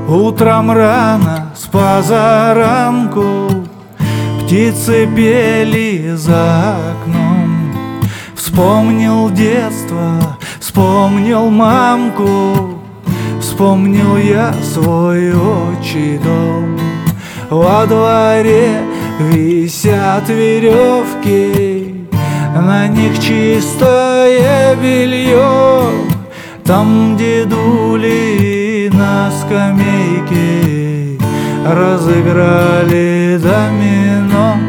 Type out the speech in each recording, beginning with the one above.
Утром рано с позаранку птицы пели за окном. Вспомнил детство, вспомнил мамку, вспомнил я свой отчий дом. Во дворе висят веревки, на них чистое белье. Там дедули на скамейке разыграли домино.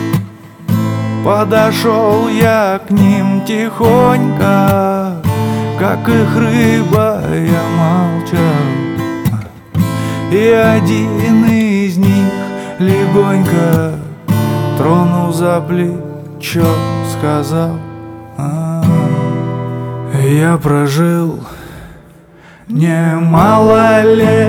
Подошел я к ним тихонько, как их рыба я молчал. И один из них легонько, тронув за плечо, сказал: я прожил немало лет,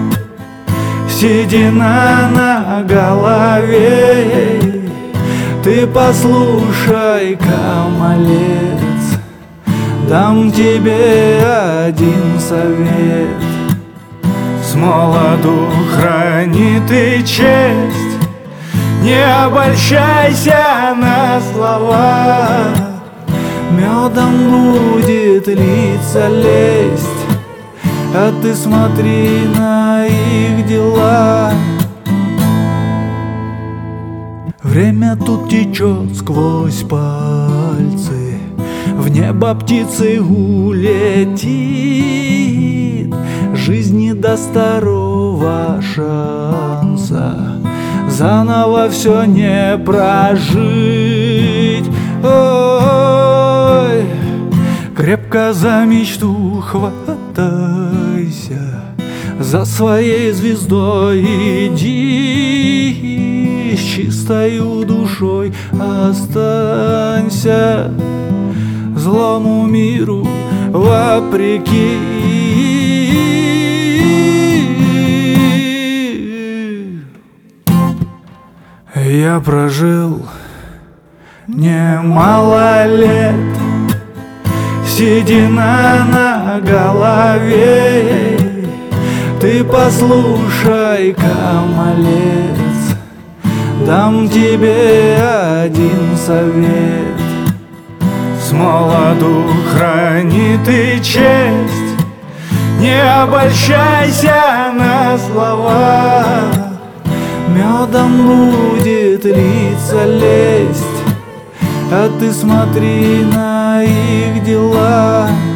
седина на голове. Ты послушай-ка, малец, дам тебе один совет. Смолоду храни ты честь, не обольщайся на слова. Медом будет литься лесть, а ты смотри на их дела. Время тут течет сквозь пальцы, в небо птицей улетит. Жизни до второго шанса заново все не прожить. Ой, крепко за мечту хватайся, за своей звездой иди, с чистою душой останься, злому миру вопреки. Я прожил немало лет, седина на голове. Ты послушай-ка, малец, дам тебе один совет. Смолоду храни ты честь, не обольщайся на слова. Медом будет литься лесть, а ты смотри на их дела.